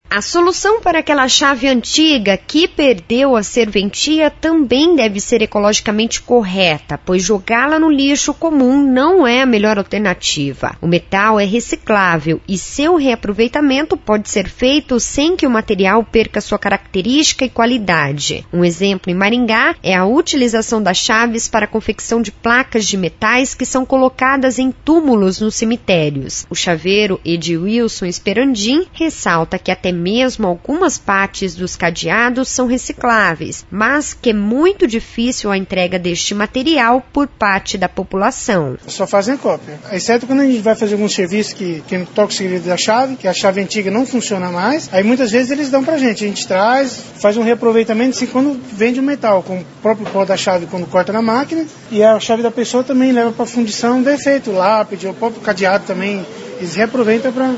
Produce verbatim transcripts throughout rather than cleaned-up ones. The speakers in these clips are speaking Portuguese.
A solução para aquela chave antiga que perdeu a serventia também deve ser ecologicamente correta, pois jogá-la no lixo comum não é a melhor alternativa. O metal é reciclável e seu reaproveitamento pode ser feito sem que o material perca sua característica e qualidade. Um exemplo em Maringá é a utilização das chaves para a confecção de placas de metais que são colocadas em túmulos nos cemitérios. O chaveiro Edilson Esperandim ressalta que até mesmo algumas partes dos cadeados são recicláveis, mas que é muito difícil a entrega deste material por parte da população. Só fazem cópia, exceto quando a gente vai fazer algum serviço que, que não toca o segredo da chave, que a chave antiga não funciona mais, aí muitas vezes eles dão pra gente, a gente traz, faz um reaproveitamento assim quando vende o metal, com o próprio pó da chave quando corta na máquina, e a chave da pessoa também leva para fundição defeito, lápide, o próprio cadeado também, eles reaproveitam para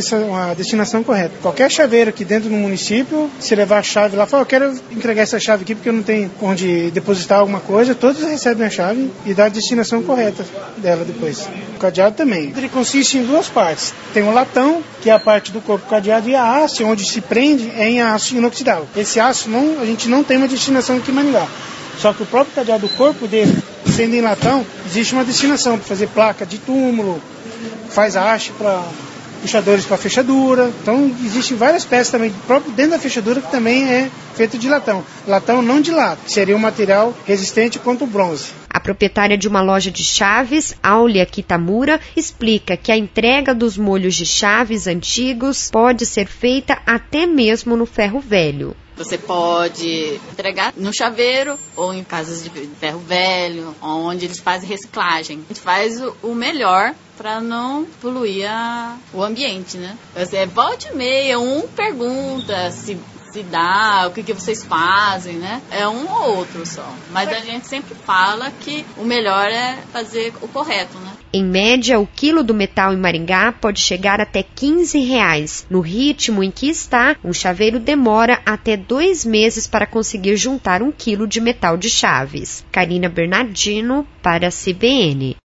a destinação correta. Qualquer chaveiro aqui dentro do município, se levar a chave lá, fala, eu quero entregar essa chave aqui porque eu não tenho onde depositar alguma coisa, todos recebem a chave e dá a destinação correta dela depois. O cadeado também. Ele consiste em duas partes. Tem um latão, que é a parte do corpo cadeado, e a haste, onde se prende, é em aço inoxidável. Esse aço, não, a gente não tem uma destinação aqui em Maringá. Só que o próprio cadeado, o corpo dele, sendo em latão, existe uma destinação para fazer placa de túmulo, faz haste para puxadores para fechadura. Então existem várias peças também próprio dentro da fechadura que também é feito de latão. Latão não de lata, seria um material resistente contra o bronze. A proprietária de uma loja de chaves, Áulia Kitamura, explica que a entrega dos molhos de chaves antigos pode ser feita até mesmo no ferro velho. Você pode entregar no chaveiro ou em casas de ferro velho, onde eles fazem reciclagem. A gente faz o melhor para não poluir a, o ambiente, né? Você, volta e meia, um pergunta se, se dá, o que, que vocês fazem, né? É um ou outro só. Mas a gente sempre fala que o melhor é fazer o correto, né? Em média, o quilo do metal em Maringá pode chegar até quinze reais. No ritmo em que está, um chaveiro demora até dois meses para conseguir juntar um quilo de metal de chaves. Karina Bernardino, para a C B N.